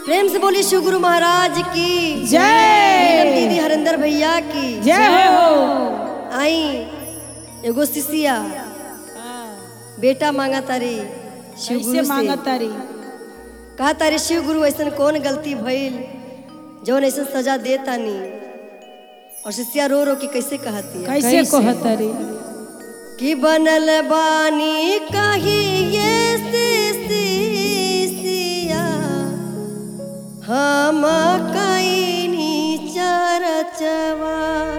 प्रेम से बोली शिव गुरु महाराज की जय। दीदी हरिंदर भैया की जय हो। आई एगो शिष्या बेटा मांगा तारी शिव गुरु से मांगा तारी कहा तारी शिव गुरु ऐसा कौन गलती भइल जौन ऐसा सजा दे तानी। और शिष्या रो रो के कैसे कहती है कैसे कहतरी कि बनल बानी कही ये शिष्या हम कईनी चरचवा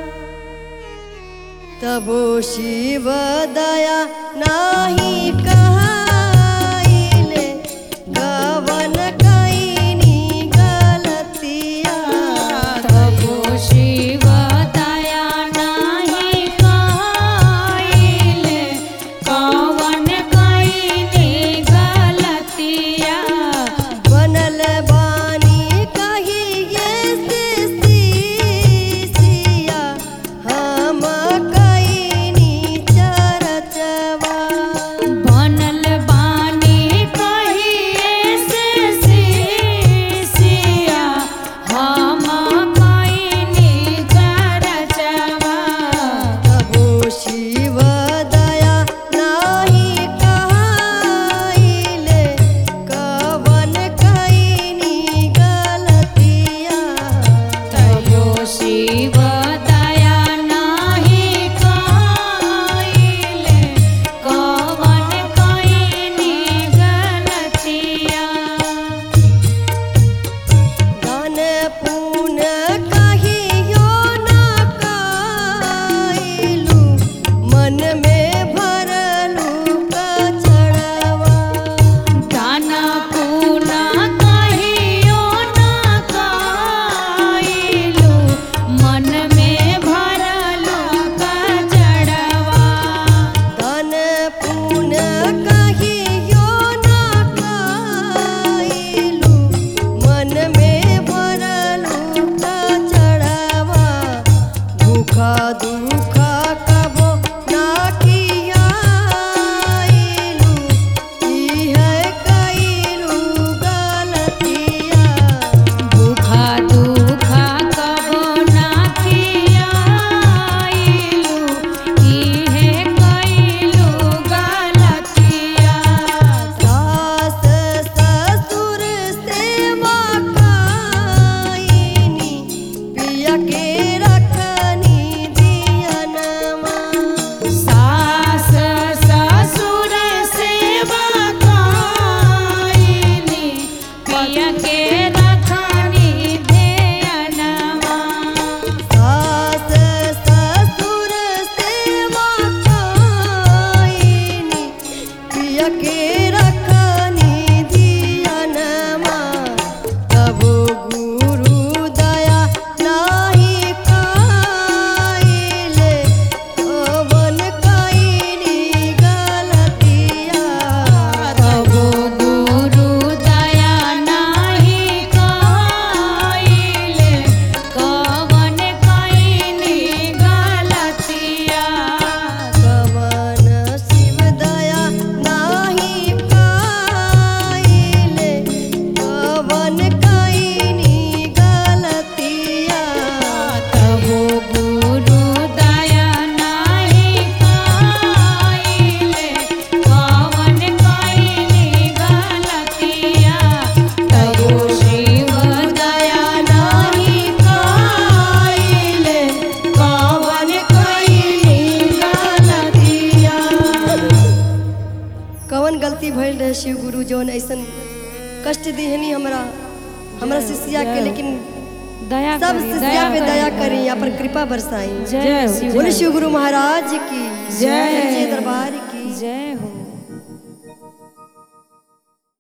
तबो शिव दया नाही कहाइले गवन कईनी गलतिया तबो शिव दया नाही कहाइले कवन कईनी गलतिया बनल बानी कही ये शिष्या हम कईनी चरचवा बनल बानी कहिए से शिष्या हम कईनी चरचवा तबो शिव दया नाही कहाइले कवन कईनी गलतिया तबो शिव दया नाही कईले कवन कईनी गलतिया दान पुण्य कहियो ना काइलू मन में भरलू कचड़वा दान पुण्य कहियो ना कइलू मन में भरलू कचड़वा दान पुण्य कहियो ना काइलू मन में भरलू कचड़वा दुखा दुखा कबो ना कियाइलू ई है कइलू गलतिया दुखा दुखा कबो ना कियाइलू इहे कइलू गलतिया सास ससुर सेवा काइनी पिया के रखनी दियनमा सास ससुर सेवा कइनी पिया के रखनी ध्यानमा सास ससुर सेवा काइनी पिया के रखनी दियनमा तबो गुरु दया नाही काइले कवन कईनी गलतिया तबो गुरु दया नाही कइले कवन कईनी गलतिया कवन शिव दया नाही काइले कवन कईनी गलतिया तबो गुरु दया नाही कइले कवन कईनी गलतिया तबो शिव दया नाही कइले कवन कईनी गलतिया कवन गलती भइल रहे शिव गुरु जौन ऐसन कष्ट दिहनी हमरा शिष्या के लेकिन दया सब शिष्या पे दया करी अपन कृपा बरसाई जय बोले शिव गुरु महाराज की जय। सच्चे दरबार की जय हो।